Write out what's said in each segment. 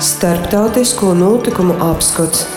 Starptautisko notikumu apskats.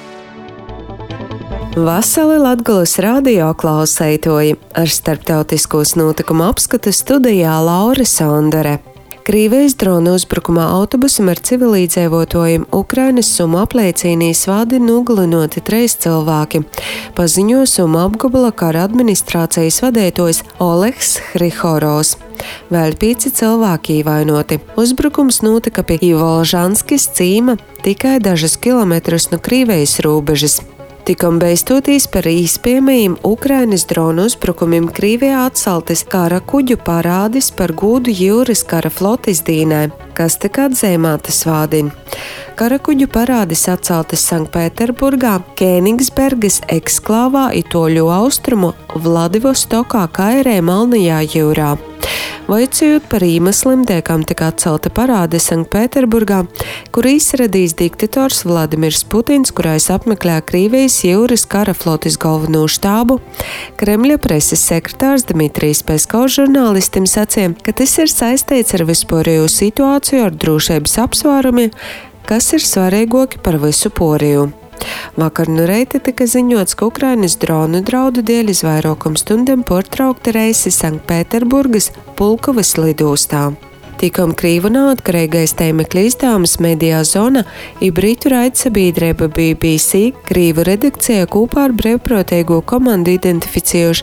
Vasali Latgoles radio klausētoji ar starptautiskos notikumu apskatu studijā Laura Sondere. Krievijas drona uzbrukumā autobusam ar civilīdzīvotājiem Ukrainas Sumu apliecīnī svādi nogalinoti 3 cilvēki, paziņo Sumu apgabala kara administrācijas vadītājs Olegs Hrihorovs. Vēl 5 cilvēki ievainoti. Uzbrukums notika pie Volžanskis cīma tikai dažus kilometrus no Krievijas robežas. Tikam beistoties par īspējamajiem Ukrainas dronu uzbrukumiem, Krievijā atceltas kara kuģu parādis par gūdu jūras kara flotes dīnai, kas tika atzīmētas svādiņ. Kara kuģu parādis atceltas Sanktpēterburgā, Kēnigsbergas eksklāvā Itoļu austrumu Vladivostokā, kā arī Melnajā jūrā. Vaicājot par iemesliem, tiekam tika atcelta parāde Sanktpēterburgā, kur izradīs diktators Vladimirs Putins, kurais apmeklē Krievijas jūras kara flotes galveno štābu. Kremļa preses sekretārs Dmitrijs Peskovs žurnālistiem sacīja, ka tas ir saistīts ar vispārējo situāciju ar drošības apsvērumiem, kas ir svarīgāki par visu poriju. Vakar no reita tika ziņots, ka Ukrainas dronu draudu dēļ iz vairākam stundam pārtraukta reise Sanktpēterburgas Pulkovas lidostā. Tikam Krīvu neatkarīgais tīmekļa izdevums Media Zona i Britu raidsabiedrība BBC Krīvu redakcija kopā ar brīvprātīgo komandu identificējuši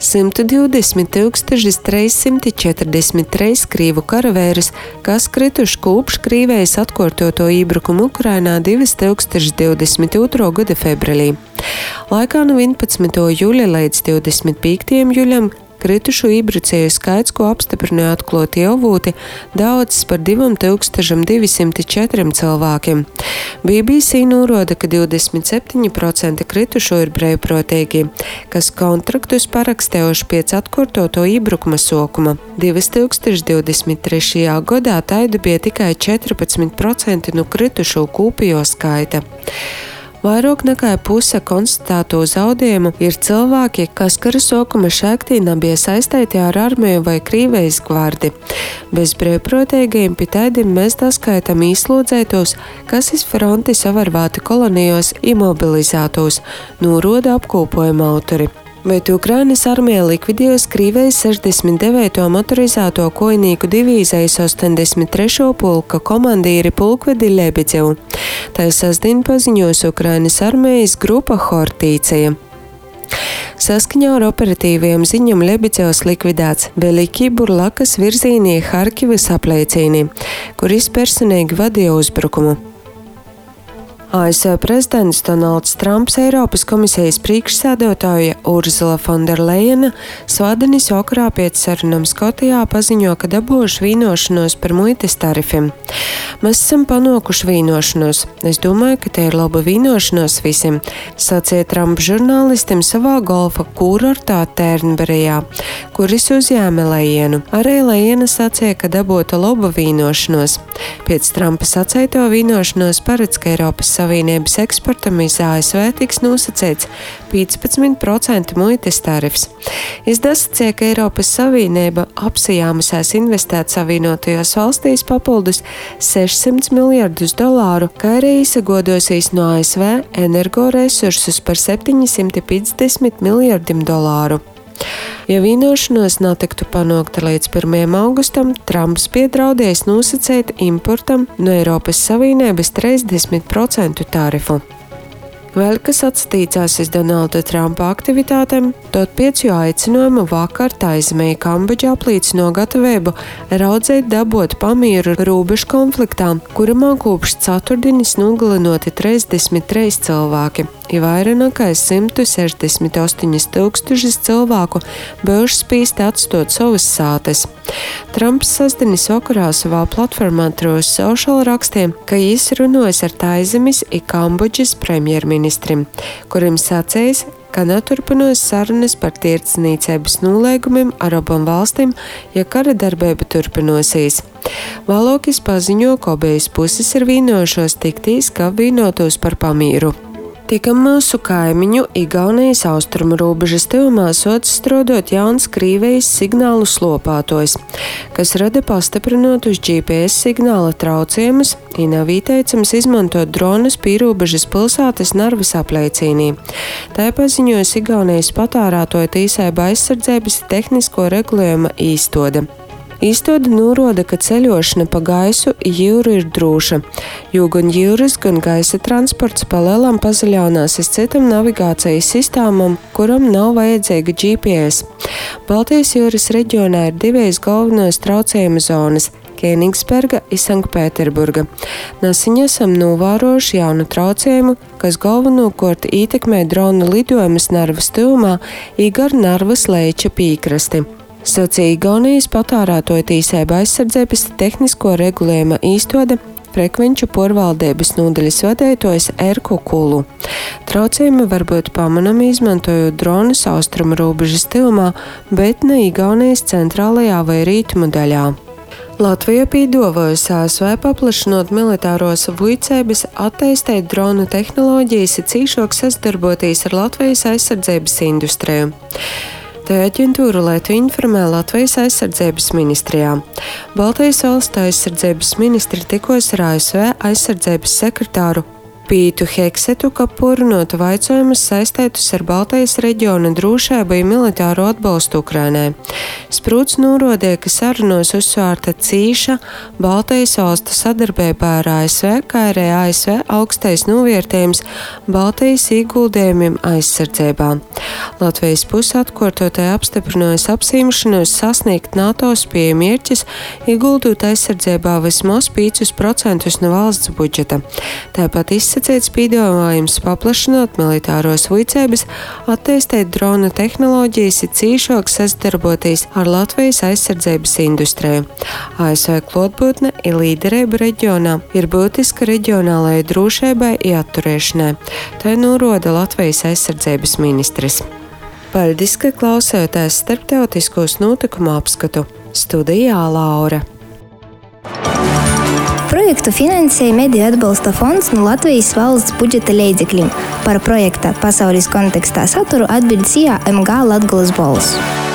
120 343 Krīvu karavērus, kas krituši kopš Krievijas atkārtoto iebrukumu Ukrainā 2022. gada februārī. Laikā no 11. jūļa līdz 25. jūļam kritušo iebrucēju skaits, ko apstiprināja atklātie avoti, daudzs par 2204 cilvēkiem. BBC norāda, ka 27% kritušo ir brīvprātīgi, kas kontraktus parakstījuši pēc atkārtoto iebrukuma sākuma. 2023. gadā taidu bija tikai 14% no kritušo kopējo skaita. Vairāk nekā puse konstatēto zaudējumu ir cilvēki, kas kara sākuma šaktī nebija saistīti ar armiju vai Krievijas gvardi. Bez brīvprātīgajiem pie tādiem mēs daskaitam īslodzētos, kas iz fronti savarvāti kolonijos imobilizētos, norāda apkopojuma autori. Bet Ukrainas armija likvidējusi Krievijas 69. motorizēto kojnieku divīzijas 83. pulka komandīri pulkvedi Lebedzevu. Tā sasdien paziņos Ukrainas armijas grupa Hortīcija. Saskaņā ar operatīviem ziņam Lebedzevs likvidēts Velikī Burlakas virzīnī Harkivas apliecīnī, kuris personīgi vadīja uzbrukumu. ASV prezidents Donalds Trumps Eiropas komisijas priekšsēdētāja Urzula Fonderlejena svādinis vakarā pēc sarunām Skotijā paziņo, ka dabūšu vienošanos par muitas tarifiem. Mēs esam panākuši vienošanos. Es domāju, ka te ir laba vienošanos visiem, sacīja Trumps žurnālistiem savā golfa kurortā Tērnberijā, kuris uzņēma Lejenu. Arī Lejena sacīja, ka dabūta laba vienošanos. Pēc Trumpa sacīto vienošanos paredz, ka Eiropas Savienības eksportam iz ASV tiks nosacīts 15% muitas tarifs. Izdasacīja, ka Eiropas Savienība apsijāmusēs investēt Savienotajās valstīs papildus $600 miljardus, kā arī izsagodosies no ASV energoresursus par $750 miljardiem. Ja vienošanos netiktu panākta līdz 1. augustam, Trumps piedraudējis nosacīt importam no Eiropas Savienības 30% tarifu. Vēl kas atstīcās iz Donalda Trumpa aktivitātēm, tot pēc jo aicinājumu vakar taizmēja Kambodžā apliecino gatavību raudzēt dabot pamieru robežu konfliktā, kuramā kopš ceturtdienas nogalinoti 33 cilvēki. Ir vairāk nekā 168 tūkstoši cilvēku bijuši spīsti atstot savas sātes. Trumps sasdienas vakarā savā platformā Truth Social rakstiem, ka viņš runājas ar Taizemes i Kambodžas premjerministrim, kurim sacējis, ka neturpinās sarunas par tirdzniecības nolīgumiem ar abām valstīm, ja kara darbība turpinosies. Vēlāk paziņo, ka abas puses ir vienojušos tiktīs, ka vienotos par pamieru. Tika mūsu kaimiņu Igaunijas austrumu robežas tuvumā sots strodot jauns Krīvijas signālu slopātojs, kas rada pastiprinotus GPS signāla traucējumus, nav ieteicams izmantot dronus pīrobežas pilsētas Narvas apleicīnī. Tā paziņojas Igaunijas patārātoja tīsaiba aizsardzības tehnisko regulējuma īstode. Īstoda norāda, ka ceļošana pa gaisu jūru ir droša, jo gan jūras, gan gaisa transports palēlām pazaļaunās uz citam navigācijas sistēmam, kuram nav vajadzīga GPS. Baltijas jūras reģionā ir divas galvenās traucējuma zonas – Kēnigsberga un Sanktpēterburga. Nesen esam novērojuši jaunu traucējumu, kas galvenokārt ietekmē dronu lidojumus Narvas tuvumā un gar Narvas lejča pīkrasti. Sacīja Igaunijas patārātoja tīsaiba aizsardzības tehnisko regulējuma īstode frekvenču porvaldības nodaļas vadītājs Erko Kulu. Traucējumi var būt pamanami izmantojot dronus austrumu robežas tuvumā, bet ne Igaunijas centrālajā vai rietumu daļā. Latvija pīdavojusi ASV paplašinot militāros vuicēbas attīstīt dronu tehnoloģijas un cīšāk sadarboties ar Latvijas aizsardzības industriju. Te aģentūra Latvija informē Latvijas aizsardzības ministrijā. Baltijas valstu aizsardzības ministri tikos ar ASV aizsardzības sekretāru Pītu Heksetu, ka porunot vaicojumus saistētus ar Baltijas reģiona drošību un militāro atbalstu Ukrainai. Sprūts norādīja, ka sarunos uzsvērta cīša Baltijas valstu sadarbībā ar ASV, kā arī ASV augstais novērtējums Baltijas ieguldījumiem aizsardzībā. Latvijas puse atkārtotai apstiprinājusi apsīmšanos sasniegt NATO spēju mērķus, ieguldot aizsardzībā vismaz 5% no valsts budžeta. Tāpat izsacīts piedāvājums paplašināt militāros vuicēbas, attīstīt drona tehnoloģijas un cīšāk sadarboties ar Latvijas aizsardzības industriju. ASV klātbūtne un līderība reģionā ir būtiska reģionālajai drošībai un atturēšanai. Tā norāda Latvijas aizsardzības ministrs. Paldies, ka klausījāties starptautiskos notikumu apskatu. Studijā Laura. Projektu finansēja Mediju atbalsta fonds no Latvijas valsts budžeta līdzekļiem. Par projekta pasaules kontekstā saturu atbild SIA MG Latgolas balss.